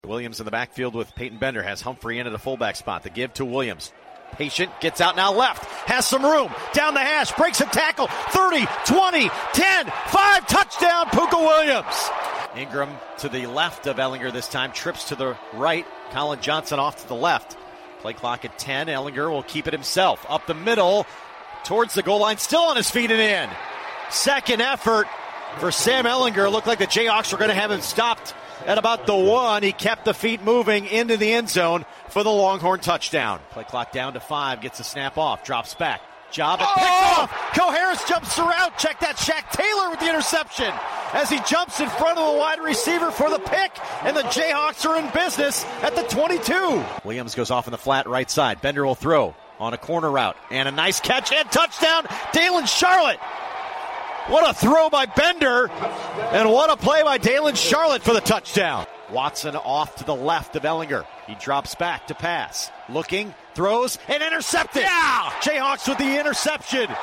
Williams in the backfield with Peyton Bender, has Humphrey in at a fullback spot. The give to Williams. Patient, gets out now left, has some room, down the hash, breaks a tackle, 30, 20, 10, 5, touchdown, Pooka Williams. Ingram to the left of Ehlinger this time, trips to the right, Colin Johnson off to the left. Play clock at 10, Ehlinger will keep it himself, up the middle, towards the goal line, still on his feet and in. Second effort for Sam Ehlinger. Looked like the Jayhawks were going to have him stopped at about the 1. He kept the feet moving into the end zone for the Longhorn touchdown. Play clock down to 5, gets a snap off, drops back. Job and picks off. Ko Harris jumps around. Check that, Shaq Taylor with the interception as he jumps in front of the wide receiver for the pick, and the Jayhawks are in business at the 22. Williams goes off in the flat right side. Bender will throw on a corner route, and a nice catch and touchdown, Dalen Charlotte. What a throw by Bender, and what a play by Dalen Charlotte for the touchdown. Watson off to the left of Ehlinger. He drops back to pass. Looking, throws, and intercepted. Yeah! Jayhawks with the interception.